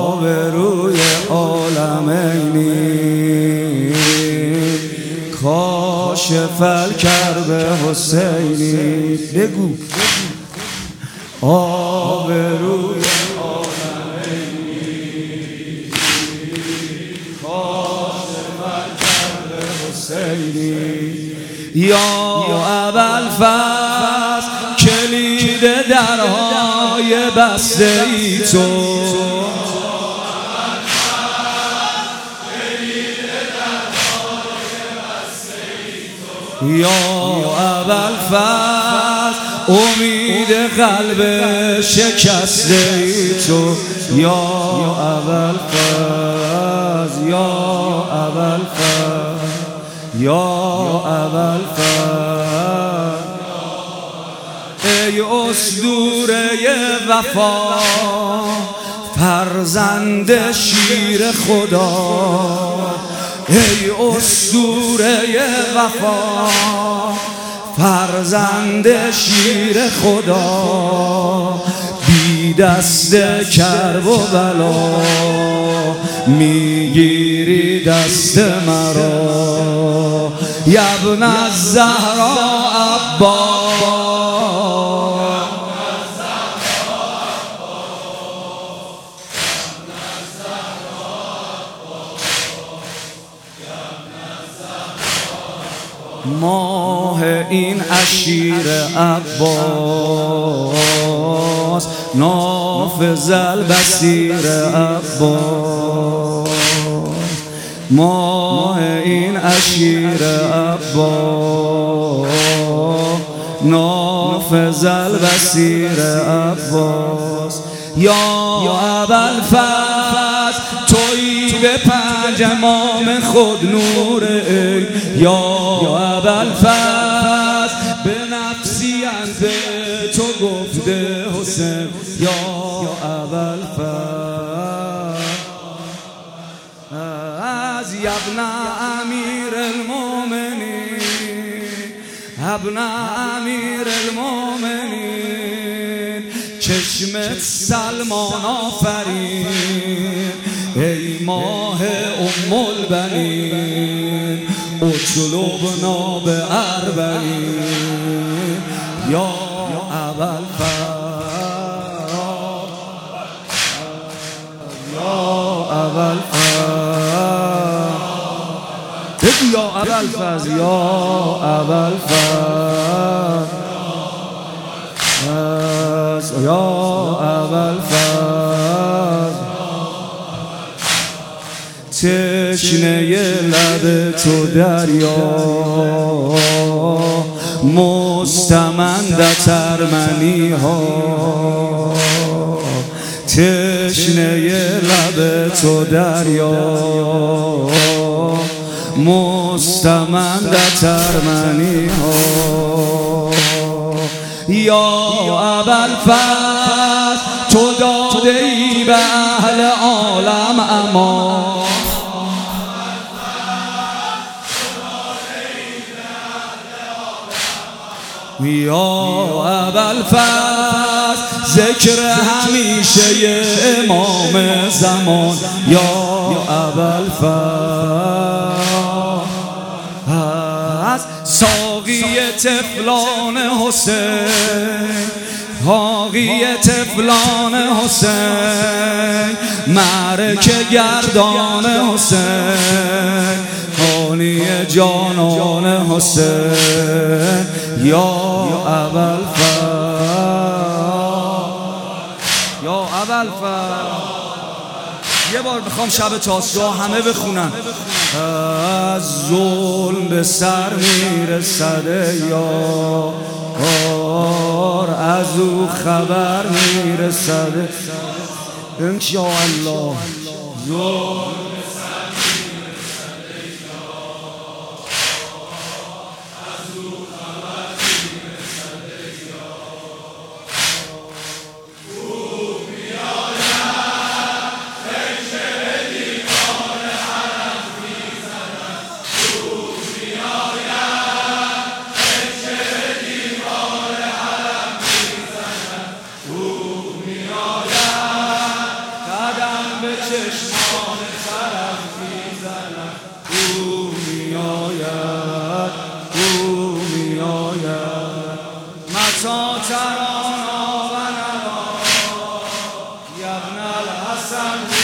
آبروی عالمینی کاشف الکرب حسینی. بگو آبروی عالمینی کاشف الکرب حسینی. یا ابوالفضل کلید درهای بسته ای تو، یا ابوالفضل امید قلب شکسته ای تو، یا ابوالفضل، یا ابوالفضل، یا ابوالفضل. ای اسطوره وفا فرزند شیر خدا، ای اسطوره وفا فرزند شیر خدا، بی دست کرب و بلا میگیری دست مرا. یبن الزهرا عباس، ماه این عشیر عباس، نافذ البصیر عباس، ماه این عشیر عباس، نافذ البصیر عباس. یا ابوالفضل تویی به پنج امام خود نور، یا ابوالفضل به نفسی انت تو گفته حسین، یا ابوالفضل از ابن امیر المؤمنین، ابن امیر المؤمنین چشمت سلمان آفرین، ای ماه ام البنین اطلبنا به اربعین. یا ابوالفضل، یا ابوالفضل، بگو یا ابوالفضل، یا ابوالفضل، یا ابوالفضل. تشنه لب تو دریا مستمند ترمنی ها، تشنه لب تو دریا مستمند ترمنی ها. یا ابوالفضل تو داده ای به اهل عالم امان، یا ابوالفضل ذکر همیشه امام زمان، یا ابوالفضل ساقی تفلان حسین، حاقی تفلان حسین، معرکه گردان حسین، حالی جانان حسین، یا ابوالفضل، یا ابوالفضل. یه بار میخوام شب تاسوعا همه بخونن. از ظلم به سر میرسده یار، از او خبر میرسده انشاءالله. ظلم چشمان خرم میزند او میآید او میآید متا ترانا و نوا یبن الحسن